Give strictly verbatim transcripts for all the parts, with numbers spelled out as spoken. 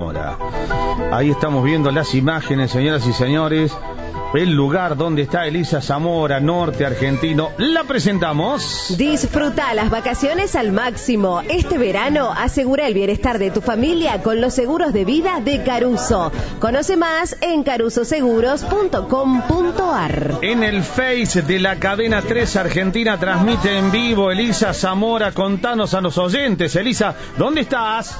Ahí estamos viendo las imágenes, señoras y señores, el lugar donde está Elisa Zamora, norte argentino. La presentamos. Disfruta las vacaciones al máximo. Este verano asegura el bienestar de tu familia con los seguros de vida de Caruso. Conoce más en caruso seguros punto com punto ar. En el Face de la cadena tres Argentina transmite en vivo Elisa Zamora. Contanos a los oyentes, Elisa, ¿dónde estás?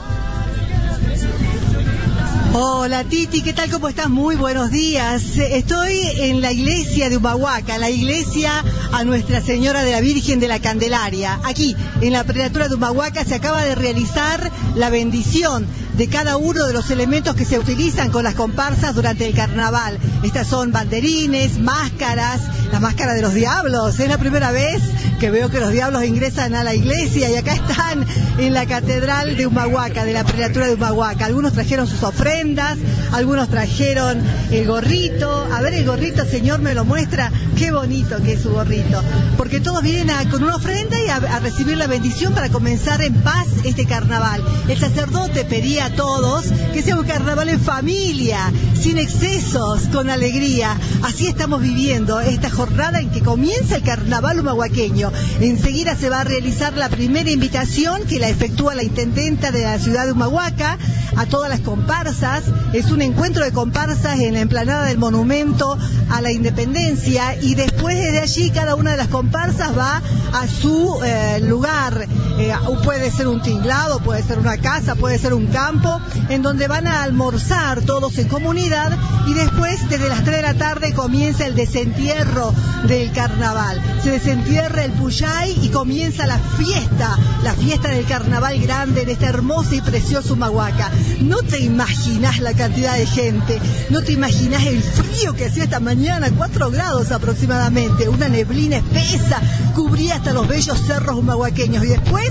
Hola Titi, ¿qué tal? ¿Cómo estás? Muy buenos días. Estoy en la iglesia de Humahuaca, la iglesia a Nuestra Señora de la Virgen de la Candelaria. Aquí, en la prelatura de Humahuaca, se acaba de realizar la bendición de cada uno de los elementos que se utilizan con las comparsas durante el carnaval. Estas son banderines, máscaras, la máscara de los diablos. Es la primera vez que veo que los diablos ingresan a la iglesia y acá están en la catedral de Humahuaca, de la prelatura de Humahuaca. Algunos trajeron sus ofrendas, algunos trajeron el gorrito. A ver, el gorrito, señor, me lo muestra. Qué bonito que es su gorrito. Porque todos vienen a, con una ofrenda y a, a recibir la bendición para comenzar en paz este carnaval. El sacerdote pedía a todos que sea un carnaval en familia, sin excesos, con alegría. Así estamos viviendo esta jornada en que comienza el carnaval humahuaqueño. Enseguida se va a realizar la primera invitación que la efectúa la intendenta de la ciudad de Humahuaca a todas las comparsas. Es un encuentro de comparsas en la explanada del Monumento a la Independencia y después desde allí cada una de las comparsas va a su eh, lugar. Eh, puede ser un tinglado, puede ser una casa, puede ser un campo, en donde van a almorzar todos en comunidad y después desde las tres de la tarde comienza el desentierro del carnaval. Se desentierra el Puyay y comienza la fiesta, la fiesta del carnaval grande de esta hermosa y preciosa Humahuaca. No te imaginas la cantidad de gente, no te imaginas el frío que hacía esta mañana, cuatro grados aproximadamente, una neblina espesa cubría hasta los bellos cerros humahuaqueños y después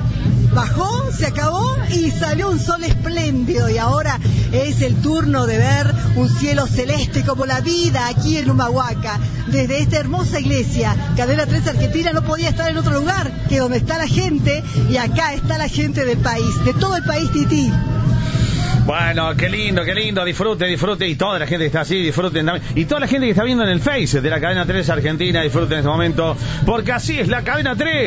bajó, se acabó y salió un sol espléndido y ahora es el turno de ver un cielo celeste como la vida aquí en Humahuaca. Desde esta hermosa iglesia, Cadena tres Argentina no podía estar en otro lugar que donde está la gente y acá está la gente del país, de todo el país, Tití. Bueno, qué lindo, qué lindo, disfrute, disfrute, y toda la gente que está así, disfruten también, y toda la gente que está viendo en el Face de la Cadena tres Argentina, disfruten en este momento, porque así es la Cadena tres.